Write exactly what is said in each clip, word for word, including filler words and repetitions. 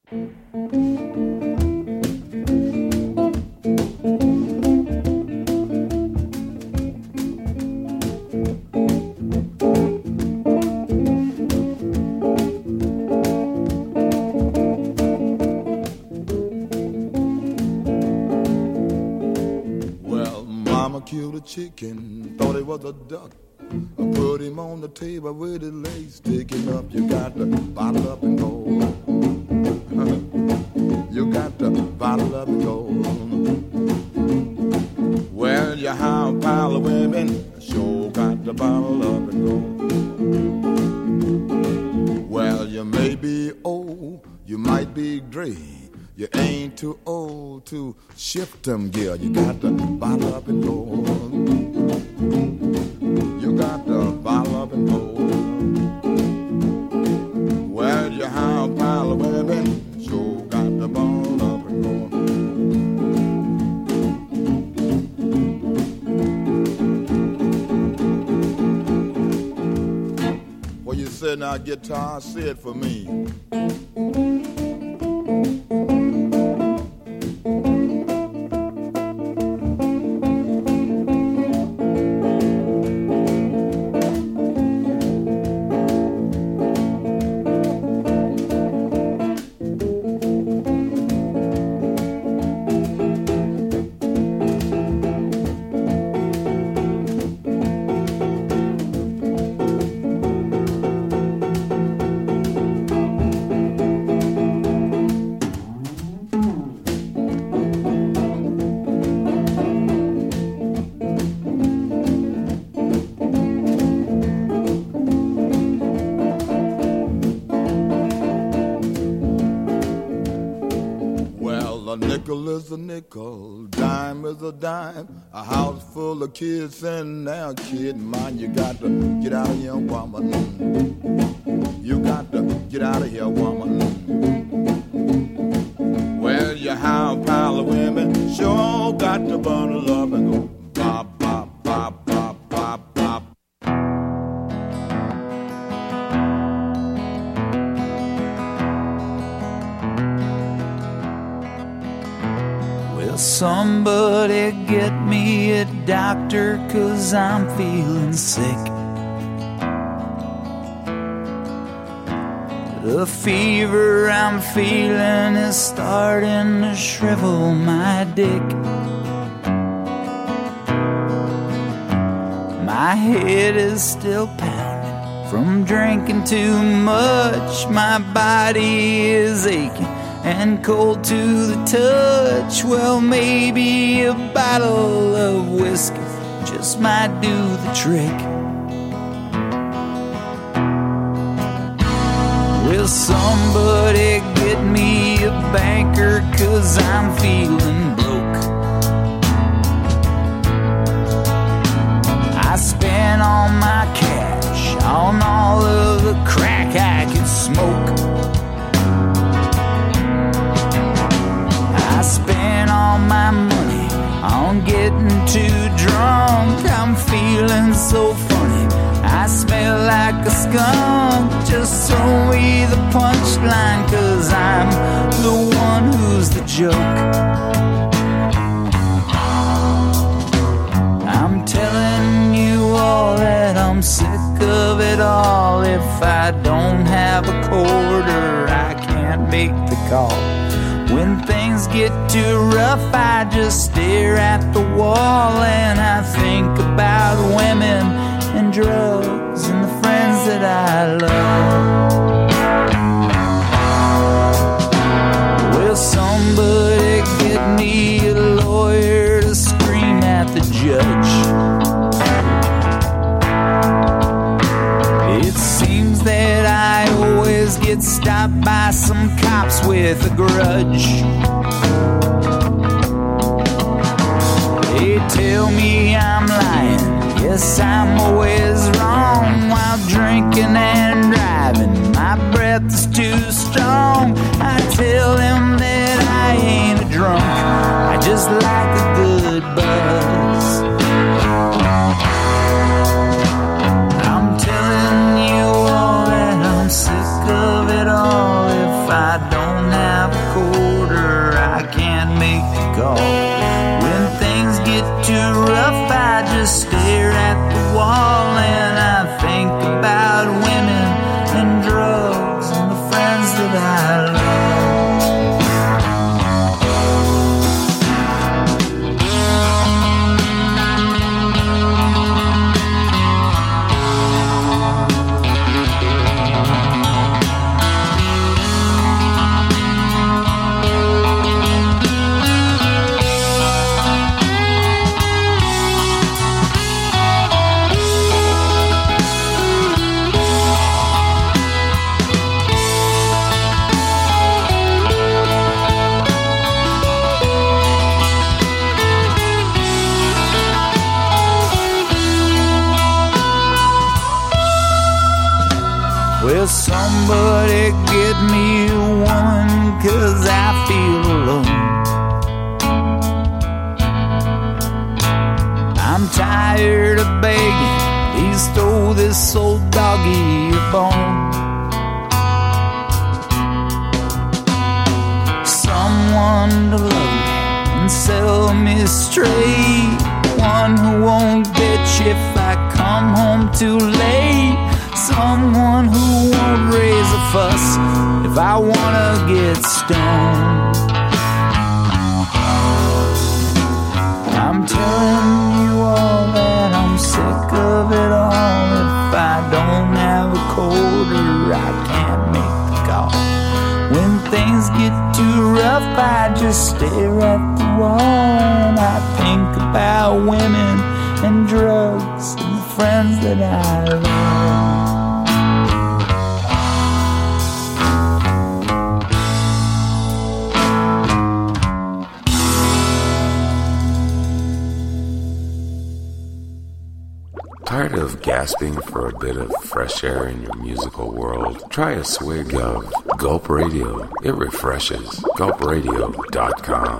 Killed a chicken, thought it was a duck. I put him on the table with his legs sticking up. You got to bottle up and go. You got to bottle up and go. Well, you have a pile of women, sure got to bottle up and go. Well, you may be old, you might be gray. You ain't too old to shift them gear. You got to bottle up and go. You got to bottle up and go. Well, you have a pile of women, sure got to bottle up and go. Well, you said now, guitar, say it for me. Is a nickel, dime is a dime. A house full of kids and now kid mine. You got to get out of here, woman. You got to get out of here, woman. Well, you have a pile of women, sure got to bundle up and go bop, bop, bop, bop, bop, bop. Somebody get me a doctor, 'cause I'm feeling sick. The fever I'm feeling is starting to shrivel my dick. My head is still pounding from drinking too much. My body is aching and cold to the touch. Well, maybe a bottle of whiskey just might do the trick. Will somebody get me a banker, 'cause I'm feeling broke. I spent all my cash on all of the crack I could smoke. I spent all my money on getting too drunk. I'm feeling so funny, I smell like a skunk. Just throw me the punchline, 'cause I'm the one who's the joke. I'm telling you all that I'm sick of it all. If I don't have a quarter, I can't make the call. When things get too rough, I just stare at the wall and I think about women and drugs and the friends that I love. Will somebody get me a lawyer to scream at the judge? It seems that I always get stopped by some cops with a grudge. They tell me I'm lying, yes, I'm always wrong. While drinking and driving, my breath is too strong. I tell them that I ain't a drunk, I just like a good buzz. I'm telling you all that I'm sick of it all. If I don't don't have a quarter, I can't make the call. When things get too rough, I just stare at the wall and I think about women and drugs and the friends that I love. Well, somebody get me a woman, 'cause I feel alone. I'm tired of begging, he stole this old doggy a bone. Someone to love me and sell me straight, one who won't bitch if I come home too late, someone who won't raise a fuss if I wanna get stoned. I'm telling you all that I'm sick of it all. If I don't have a quarter, I can't make the call. When things get too rough, I just stare at the wall and I think about women and drugs and the friends that I love. Tired of gasping for a bit of fresh air in your musical world? Try a swig of Gulp Radio. It refreshes. gulp radio dot com.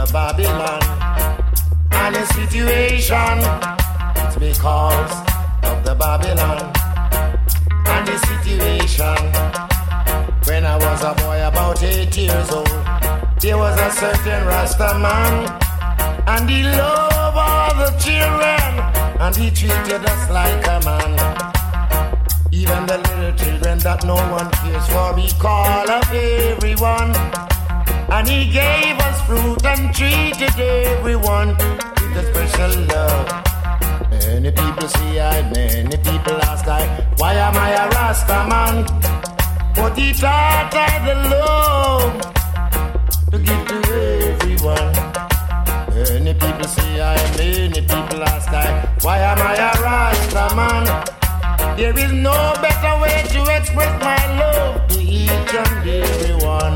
Babylon. And the situation, it's because of the Babylon. And the situation, when I was a boy about eight years old, there was a certain Rasta man, and he loved all the children, and he treated us like a man. Even the little children that no one cares for, he called up everyone. And he gave us fruit and treated everyone with a special love. Many people say I, many people ask I, why am I a Rasta man? But he taught I the love to give to everyone. Many people say I, many people ask I, why am I a Rasta man? There is no better way to express my love to each and everyone.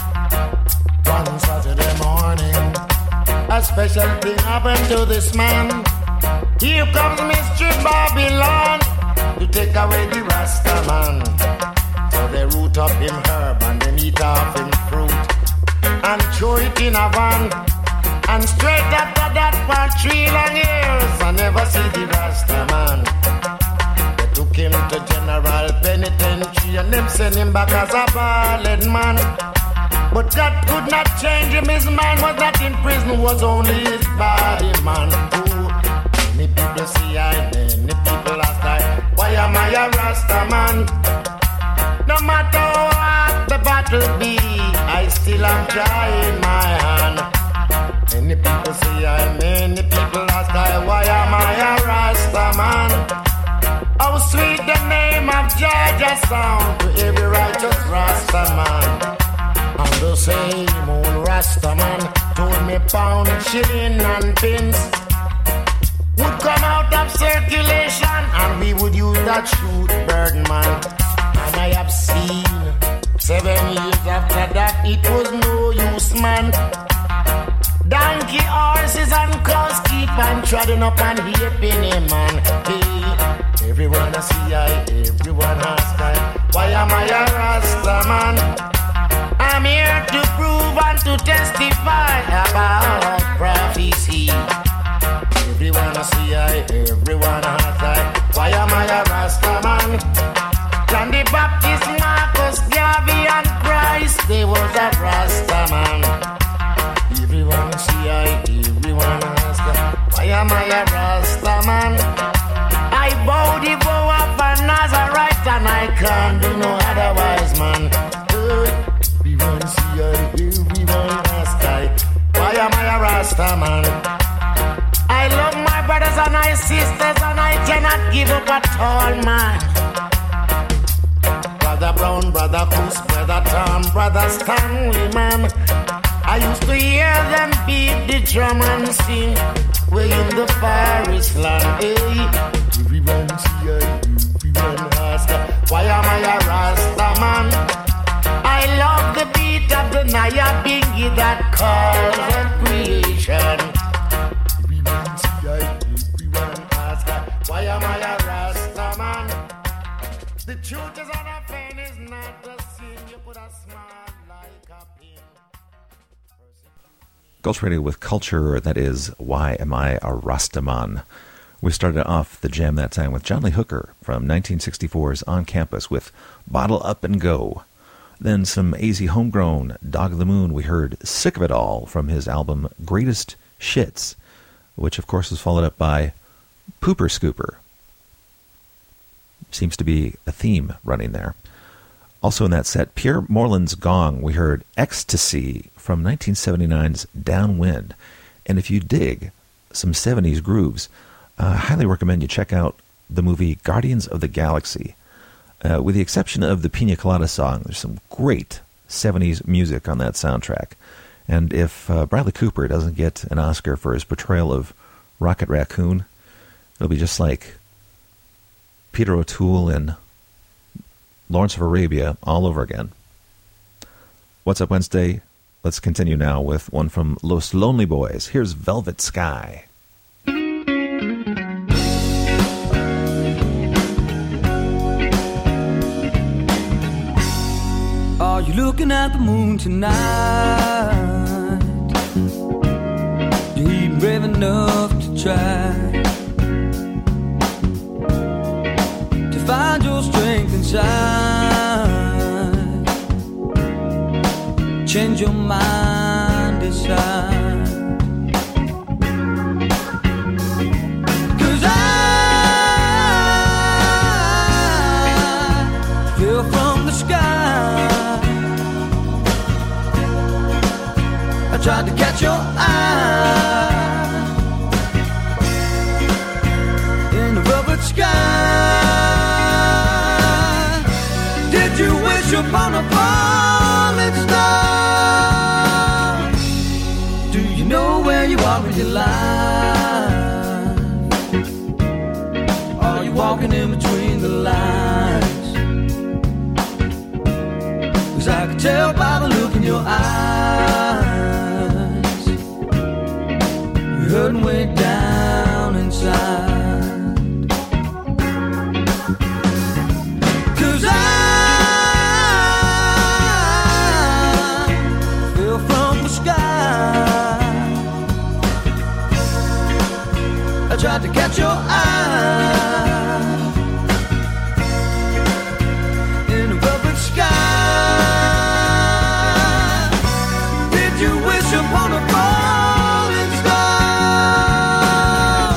One Saturday morning, a special thing happened to this man. Here comes Mister Babylon to take away the Rasta man. So they root up him herb and then eat off him fruit and throw it in a van. And straight after that for three long years I never see the Rasta man. They took him to General Penitentiary and them sent him back as a bald man. But God could not change him, his mind was not in prison, was only his body, man. Ooh. Many people see I, many people ask I, why am I a Rasta man? No matter what the battle be, I still am trying my hand. Many people see I, many people ask I, why am I a Rasta man? How sweet the name of Georgia sound to every righteous Rasta man. And the same old Rasta man told me pound, shilling and pence would come out of circulation and we would use that shoot bird man. And I have seen seven years after that it was no use, man. Donkey, horses and cows keep on treading up and heaping him, man. Hey, everyone I see I, everyone ask I, why am I a Rasta man? I'm here to prove and to testify about prophecy. Everyone I see I, everyone has I, why am I a Rasta man? John the Baptist, Marcus, Garvey and Christ, they was a Rasta man. Everyone I see I, everyone has I, why am I a Rasta man? I bow the vow of a Nazarite and I can't do no otherwise, man. Everyone see I, everyone ask I, why am I a Rasta man? I love my brothers and my sisters and I cannot give up at all, man. Brother Brown, Brother Coos, Brother Tom, Brother Stanley, man. I used to hear them beat the drum and sing way in the forest land, hey. Everyone see I, everyone ask I, why am I a Rasta man? I love the beat of the Naya Bingy that calls the creation. Everyone see I, everyone ask I, why am I a Rasta man? The truth is on a pen is not the sin. You put a smile like a pin. Gulch Radio with culture, that is, why am I a Rastaman? We started off the jam that time with John Lee Hooker from nineteen sixty-four's On Campus with Bottle Up and Go. Then some A Z homegrown Dog of the Moon. We heard Sick of It All from his album Greatest Shits, which of course was followed up by Pooper Scooper. Seems to be a theme running there. Also in that set, Pierre Moreland's Gong. We heard Ecstasy from nineteen seventy-nine's Downwind. And if you dig some seventies grooves, uh, I highly recommend you check out the movie Guardians of the Galaxy. Uh, with the exception of the Pina Colada song, there's some great seventies music on that soundtrack. And if uh, Bradley Cooper doesn't get an Oscar for his portrayal of Rocket Raccoon, it'll be just like Peter O'Toole in Lawrence of Arabia all over again. What's Up Wednesday? Let's continue now with one from Los Lonely Boys. Here's Velvet Sky. Are you looking at the moon tonight? enough to try to find your strength inside. Change your mind, decide. 'Cause I fell from the sky. I tried to catch your eye in the velvet sky. Did you wish upon a falling star? Do you know where you are in your life? Are you walking in between the lines? 'Cause I could tell by the look in your eyes, you're hurting way down inside. 'Cause I fell from the sky. I tried to catch your eye in a velvet sky. Did you wish upon a falling star?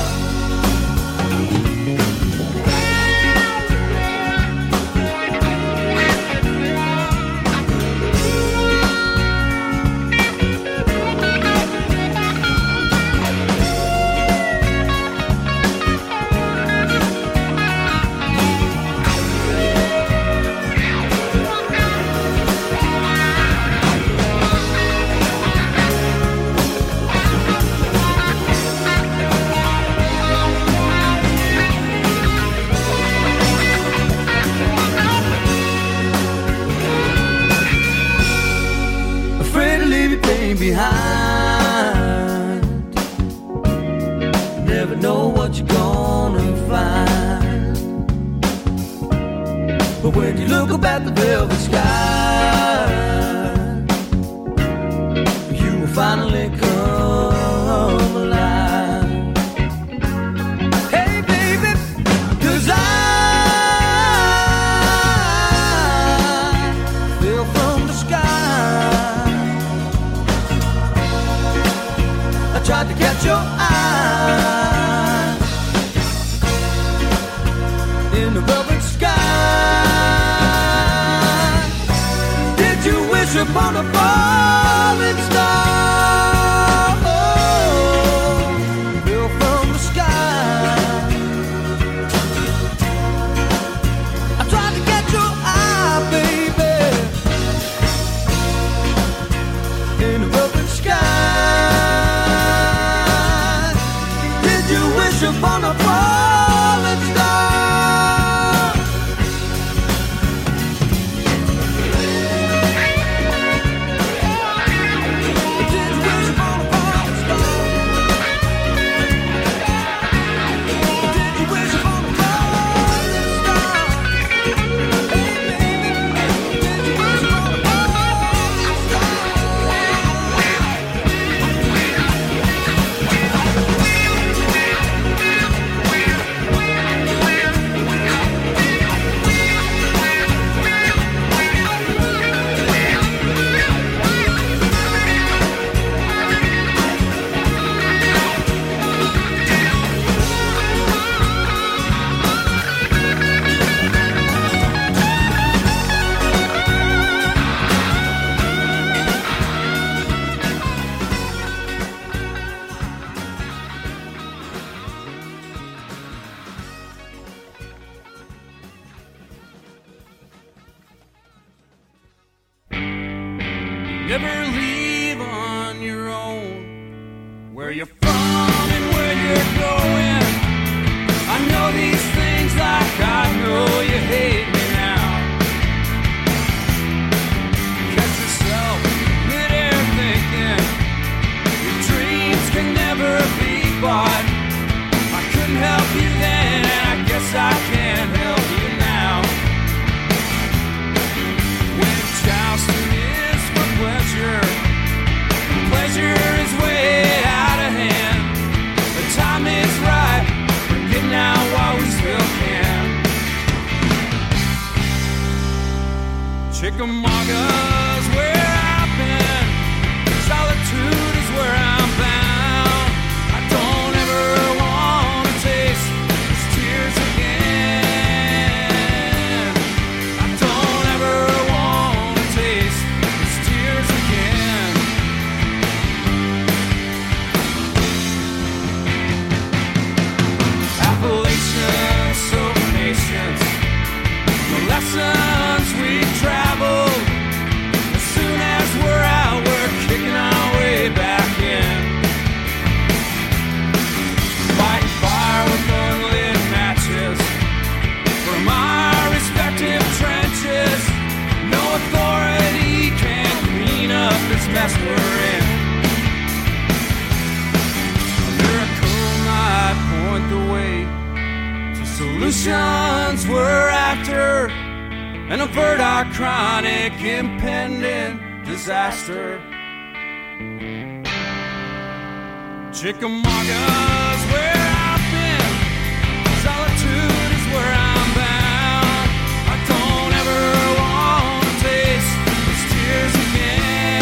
Afraid to leave your pain behind. Never know what you're gonna find. But when you look up at the velvet sky, you will finally come alive. Hey baby, 'cause I fell from the sky. I tried to catch your eye in the velvet sky. Did you wish upon a falling star? Oh, fell from the sky. I tried to catch your eye, baby, in the velvet sky. Did you wish upon a falling star? Did you wish upon a falling star? Did you wish upon a falling star? Hey baby, did you wish upon a falling star? Never leave on your own. Where you're from and where you're going. I know these things like I know you hate me now. Catch yourself mid-air thinking your dreams can never be bought. I couldn't help you then, and I guess I can't help you now. When Charleston is for pleasure, Chickamauga's where I've been. Solitude is where I'm bound. I don't ever want to taste these tears again. I don't ever want to taste these tears again. Appalachian, so patient. The lessons we traveled. As soon as we're out, we're kicking our way back in. Fighting fire with unlit matches from our respective trenches. No authority can clean up this mess we're in. A miracle might point the way to solutions we're after and avert our chronic impending disaster. Chickamauga's where I've been. Solitude is where I'm bound. I don't ever want to taste these tears again.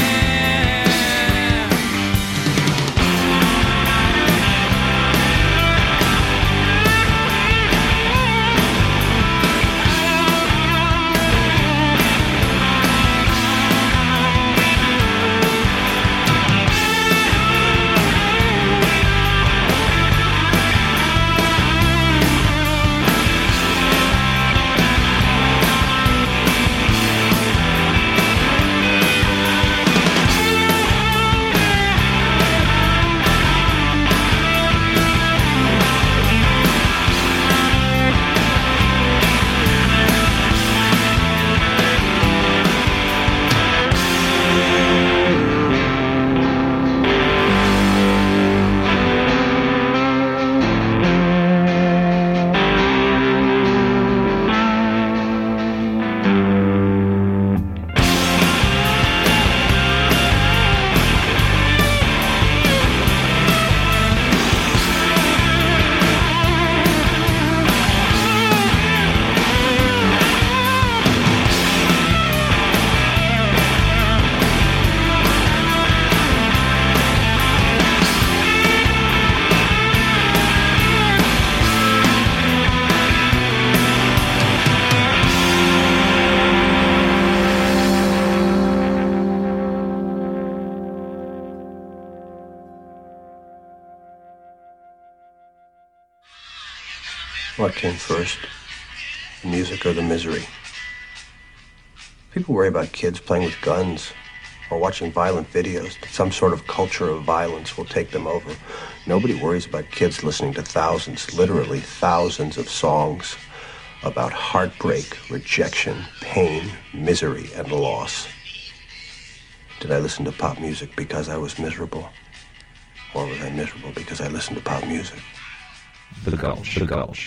What came first, the music or the misery? People worry about kids playing with guns or watching violent videos, that some sort of culture of violence will take them over. Nobody worries about kids listening to thousands, literally thousands of songs about heartbreak, rejection, pain, misery, and loss. Did I listen to pop music because I was miserable? Or was I miserable because I listened to pop music? The Gulch. The Gulch.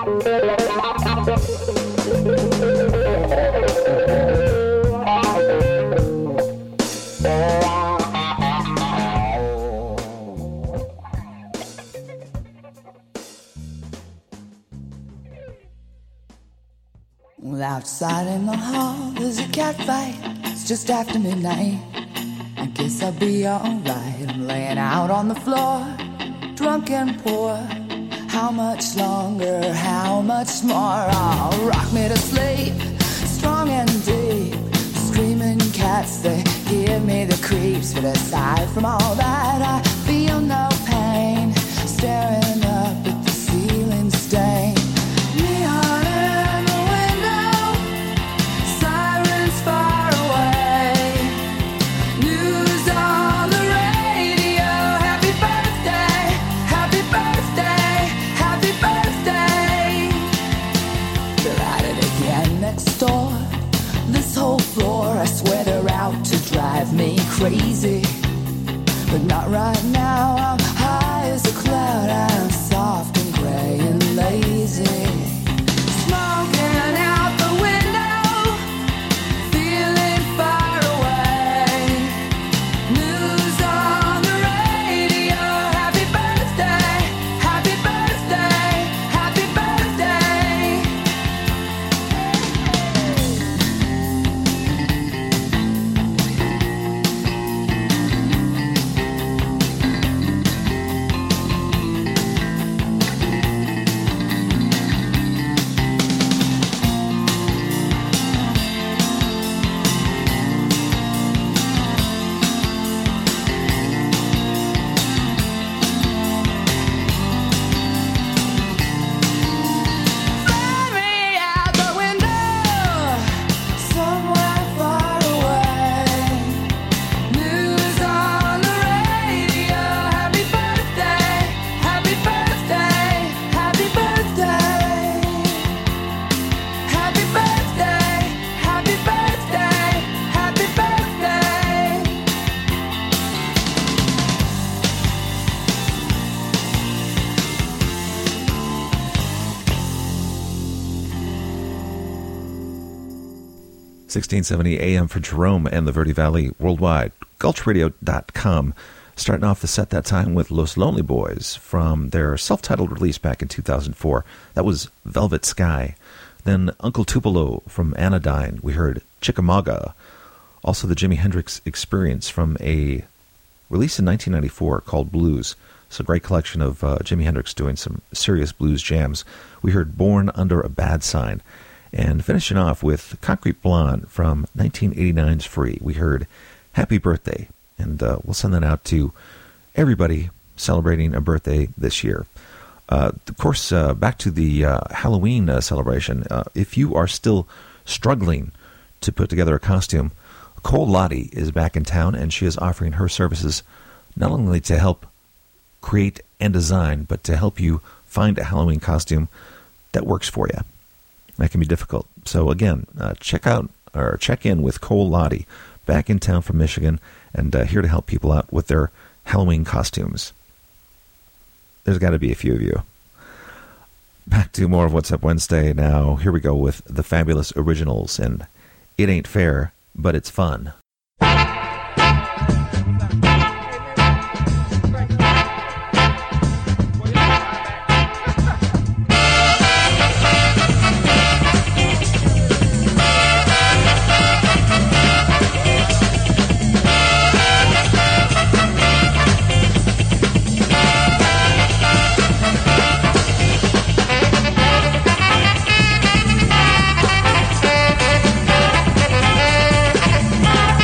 Outside in the hall, there's a cat fight. It's just after midnight. I guess I'll be alright. I'm laying out on the floor, drunk and poor. How much longer? How much more? Oh, rock me to sleep, strong and deep. Screaming cats, they give me the creeps. But aside from all that, I feel no pain. Staring up at the ceiling stain. Neon in the window, sirens far away. News on the radio. Happy birthday, happy birthday, happy birthday. They're at it again next door. This whole floor, I swear they're out to drive me crazy. But not right now, I'm high as a cloud. I'm soft and gray and lazy. Smoking out the window, feeling far away. News on the radio. Happy birthday, happy birthday, happy birthday. Fly me out the window, somewhere far away. News on the radio. Happy birthday, happy birthday, happy birthday. Happy birthday, happy birthday, happy birthday. sixteen seventy A M for Jerome and the Verde Valley worldwide. Gulch Radio dot com. Starting off the set that time with Los Lonely Boys from their self-titled release back in two thousand four. That was Velvet Sky. Then Uncle Tupelo from Anodyne. We heard Chickamauga. Also the Jimi Hendrix Experience from a release in nineteen ninety-four called Blues. It's a great collection of uh, Jimi Hendrix doing some serious blues jams. We heard Born Under a Bad Sign. And finishing off with Concrete Blonde from nineteen eighty-nine's Free. We heard Happy Birthday. And uh, we'll send that out to everybody celebrating a birthday this year. Uh, of course, uh, back to the uh, Halloween uh, celebration. Uh, if you are still struggling to put together a costume, Cole Lottie is back in town, and she is offering her services not only to help create and design, but to help you find a Halloween costume that works for you. That can be difficult. So again, uh, check out or check in with Cole Lottie, back in town from Michigan, and uh, here to help people out with their Halloween costumes. There's got to be a few of you. Back to more of What's Up Wednesday now. Here we go with the Fabulous Originals and It Ain't Fair, But It's Fun. Bye.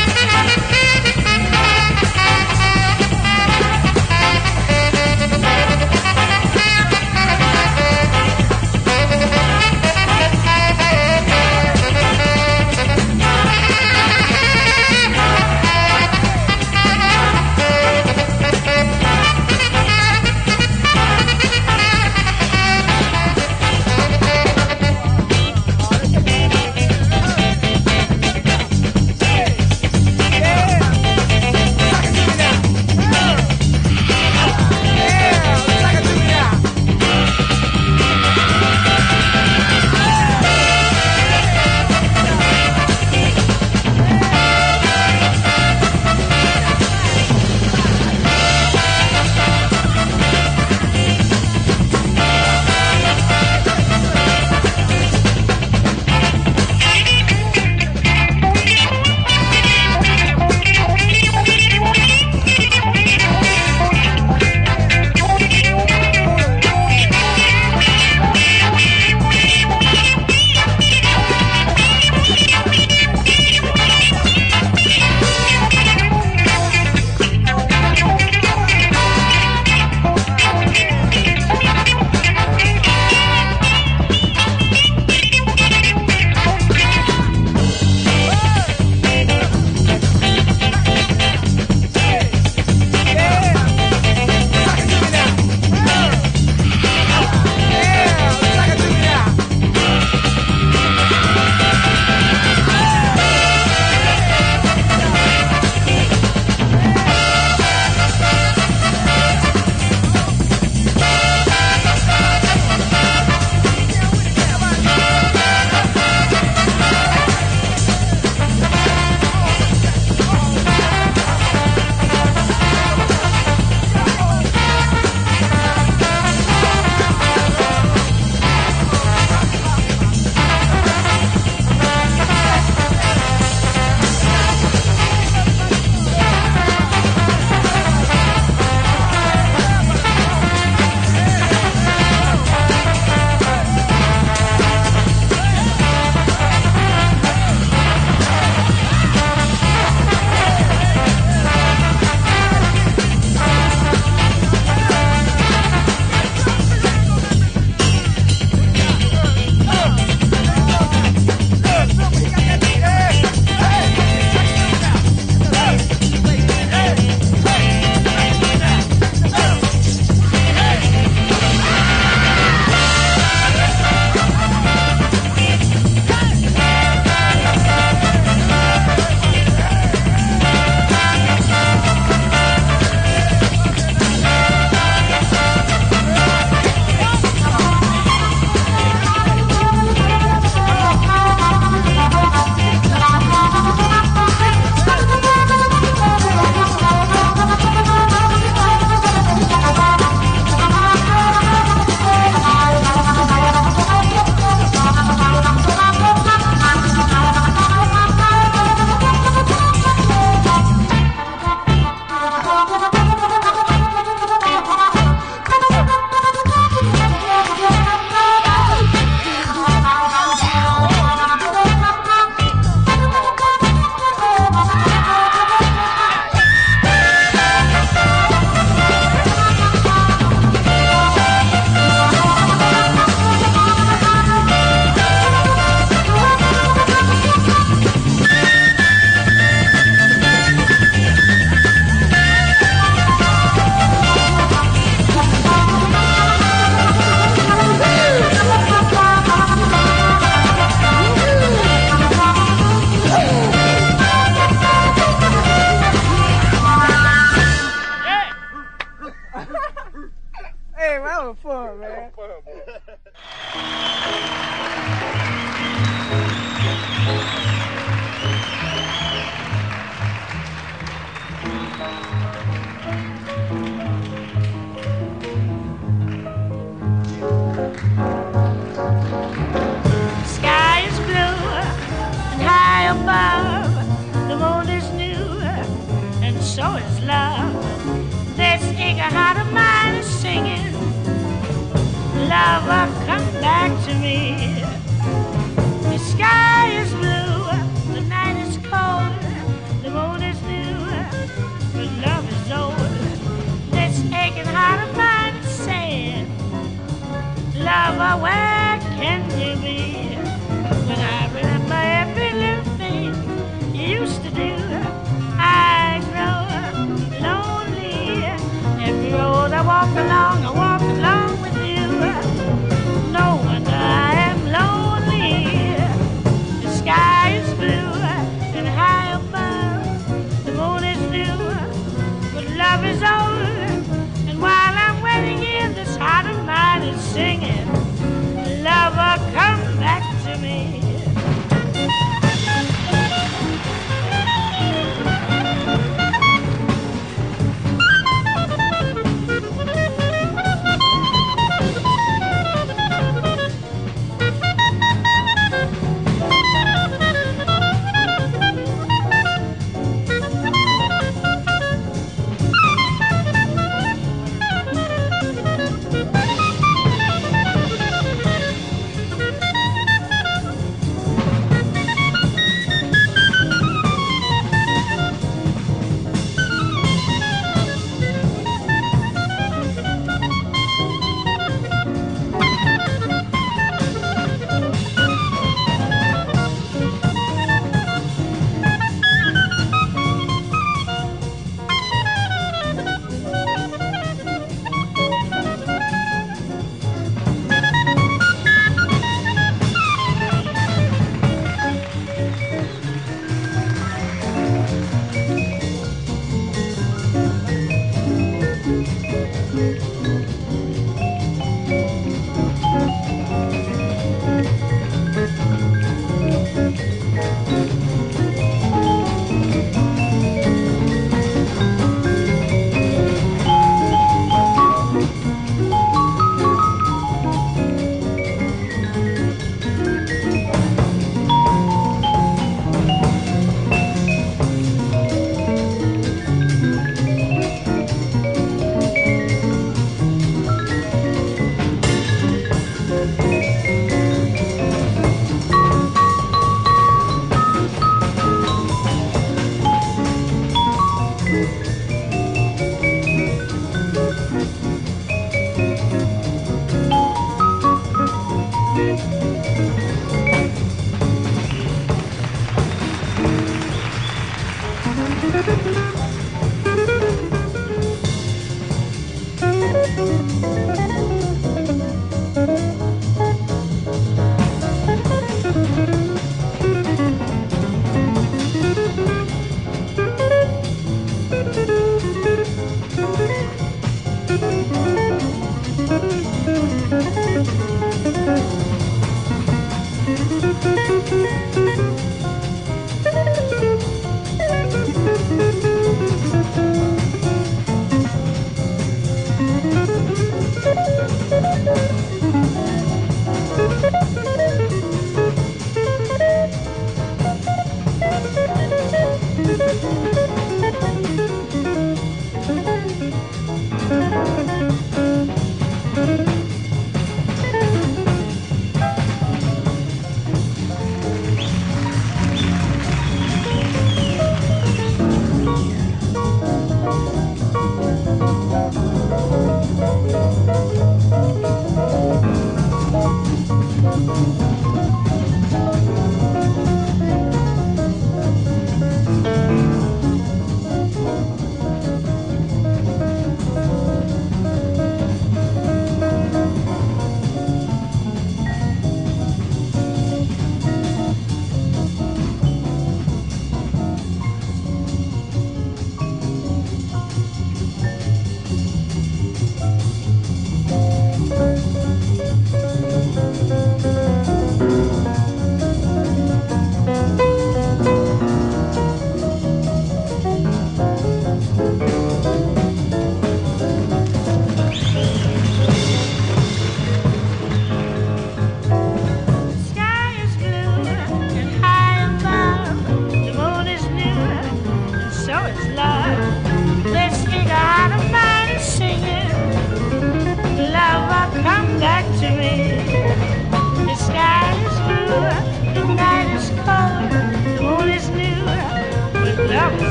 is love. This eager heart of mine is singing. Lover, come back to me. The sky is blue, the night is cold, the moon is new, but love is old. This aching heart of mine is saying, lover, where can you be? When I remember every little thing you used to do, I grow lonely. Every road I walk along, I walk along with you. No wonder I am lonely. The sky is blue and high above, the moon is new, but love is old. And while I'm waiting here, this heart of mine is singing, lover, come back to me.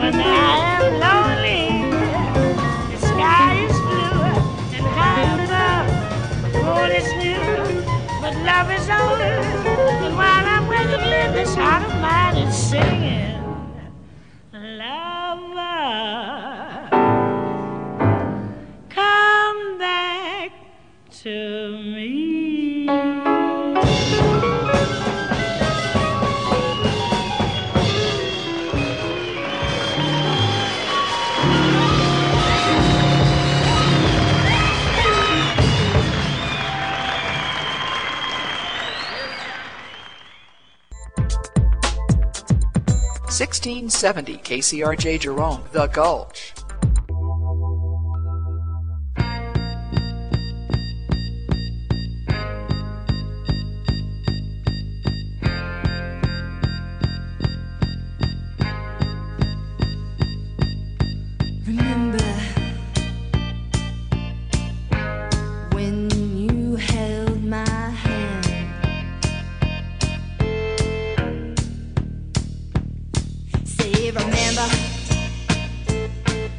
but I am lonely. The sky is blue and high above, the moon is new, but love is old. And while I'm waking in, this heart of mine is singing, lover, come back to me. sixteen seventy K C R J Jerome, The Gulch. Remember when you held my hand? Say, remember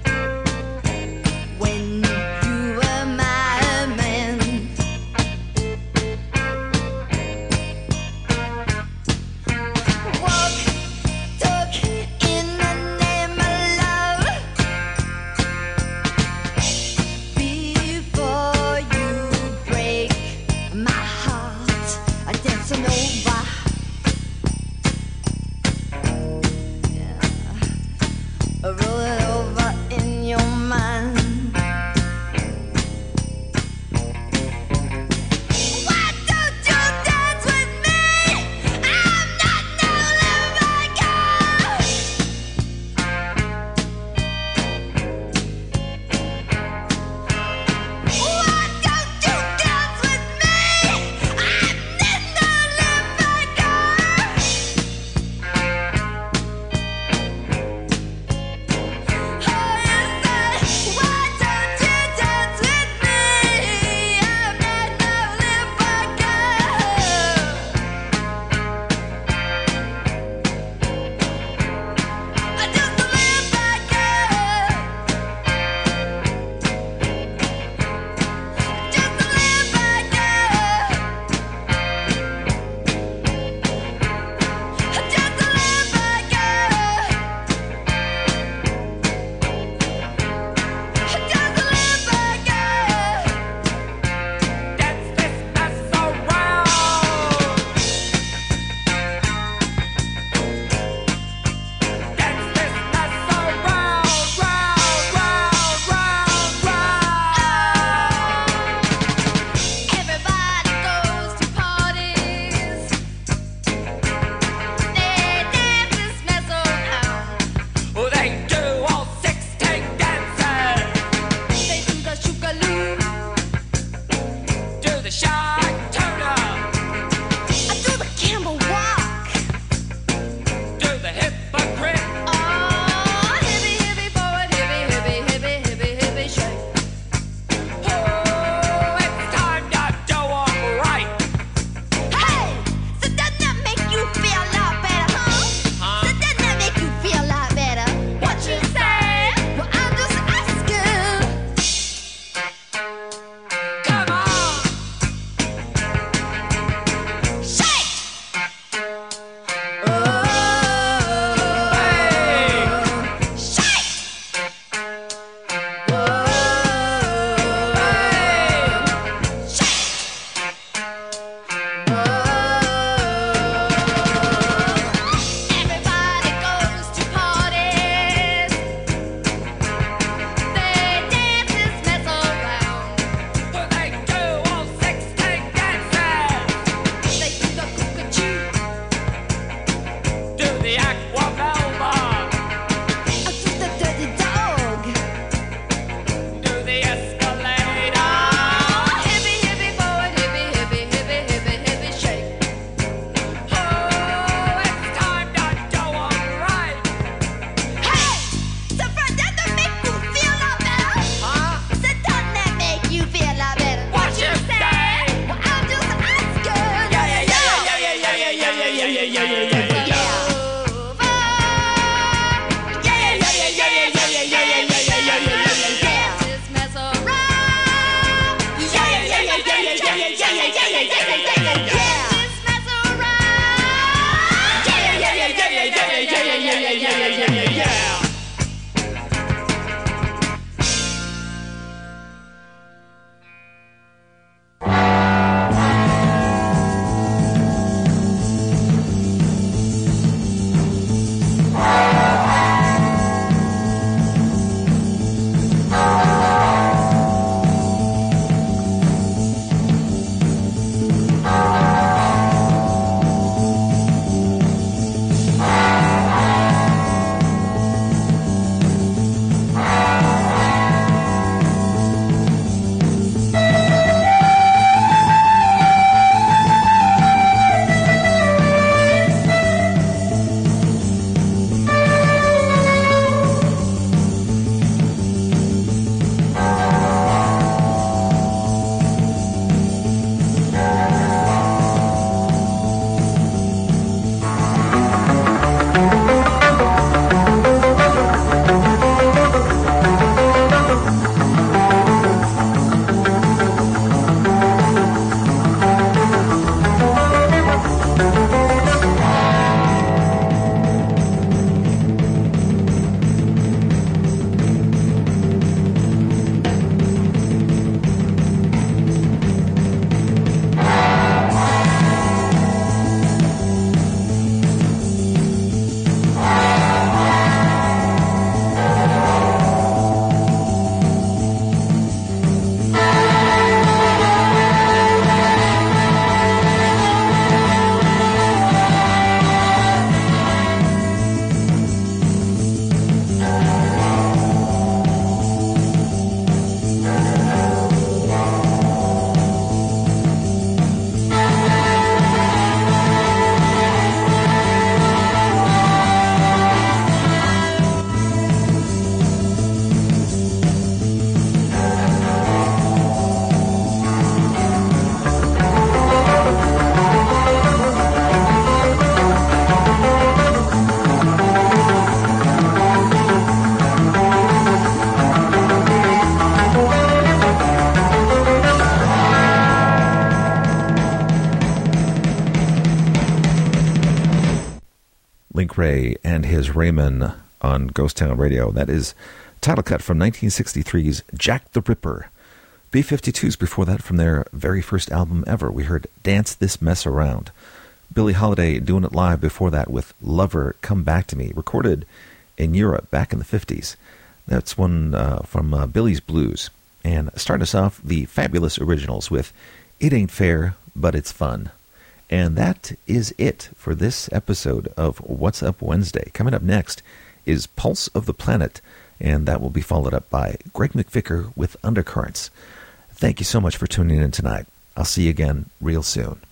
Link Wray and his Raymond on Ghost Town Radio. That is title cut from nineteen sixty-three's Jack the Ripper. B fifty-twos before that from their very first album ever. We heard Dance This Mess Around. Billie Holiday doing it live before that with Lover Come Back to Me, recorded in Europe back in the fifties. That's one uh, from uh, Billy's Blues. And starting us off, the Fabulous Originals with It Ain't Fair, But It's Fun. And that is it for this episode of What's Up Wednesday. Coming up next is Pulse of the Planet, and that will be followed up by Greg McVicker with Undercurrents. Thank you so much for tuning in tonight. I'll see you again real soon.